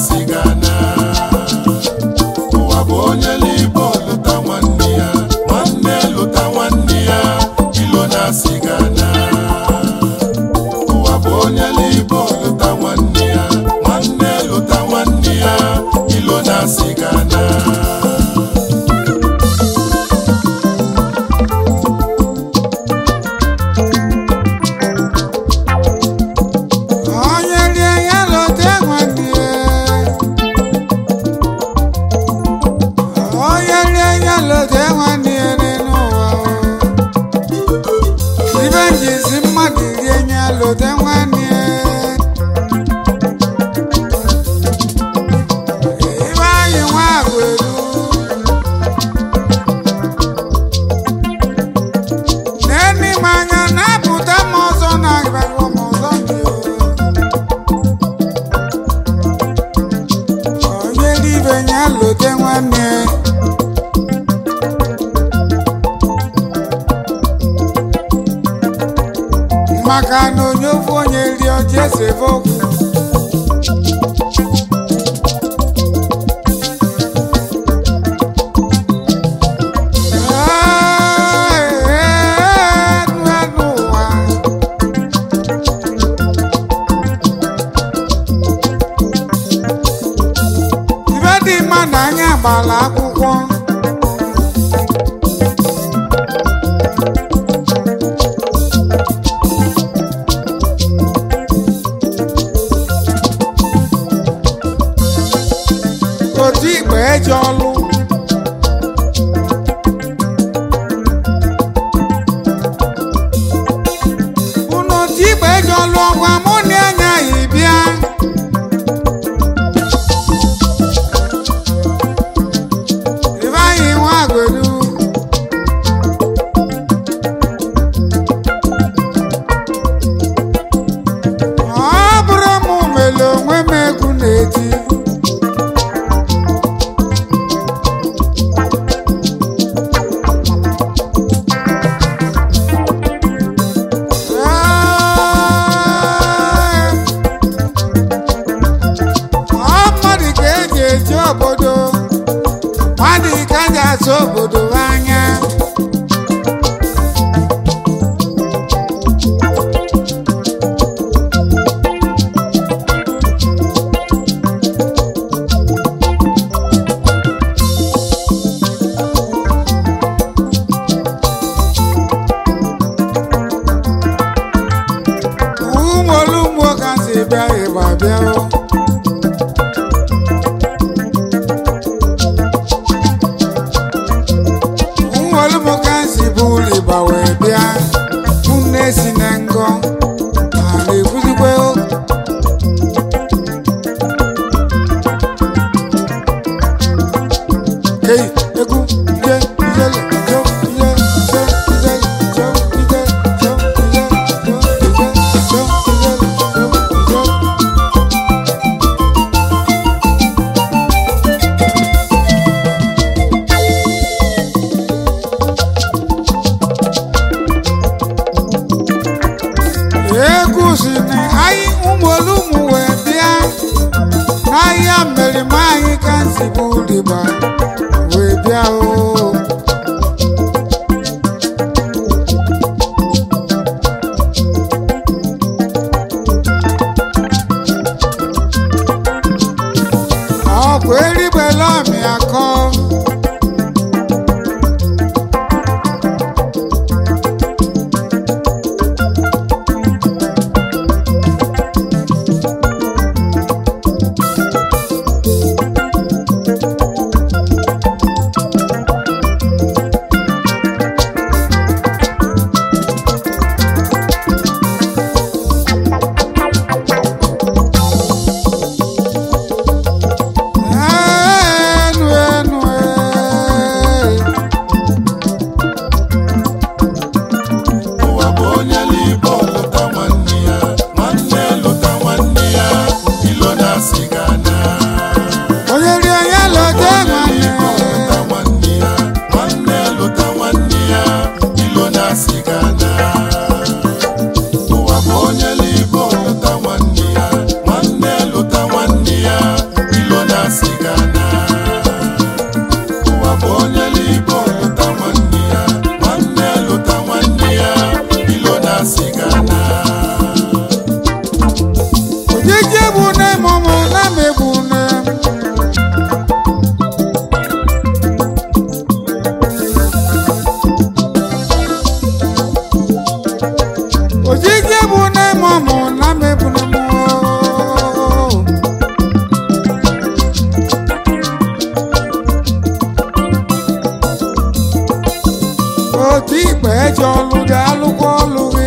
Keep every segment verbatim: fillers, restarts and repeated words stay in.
sigana ụwa bụ onye libo lụta nwanne ya nwanne lụta nwanne ya ilo na sigana ụwa bụ onye libo lụta nwanne ya nwanne lụta nwanne ya ilo na sigana maka na onye ofu onye ri ọjị ese voku ibe dị mma na anya gbara akwụkwọ otu igbe eji ọlụ unu otu igbe eji ọlụ ọgwa mụ na anya yi bịa ibe anyị nwa agwedu ọ bụrụ mụ mere onwe m egwu na-eti obodo mmadụ ka ji asụ obodo anya ụmụolugbo ka si bịa ịgba bịa wee bịa nne si na ngọ ma na-ekwuzikwe ei egwu ije ijele jo ije jo ijele jo ije jo ije jo ije jo ijele jo ije egwu si na anyị ụmụolumụ wee bịa n'ahịa mmerime anyị ka nsi bụ riba wee bịa oo ọkụ erigbela ọmị akọ ojije bụ na mụmụ na megbu na ojije bụ na mụmụ na megbu na mụ otu ikpe eji ọlụ dị alụkwa ọlụ gị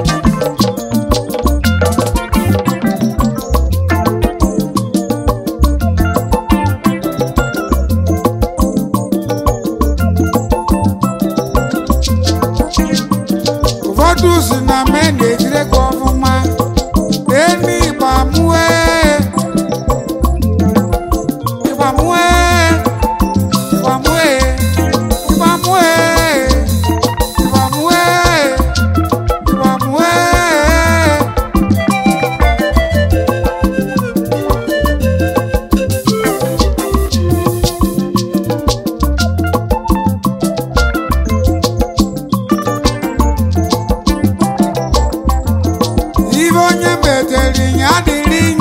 ụfọdụ si na me na-ejire gị ọfụma eni ịgbamue ịgbamue ịgbamue ịgbamue ịgbamue ịgbamue ibe onye metere ya adịrị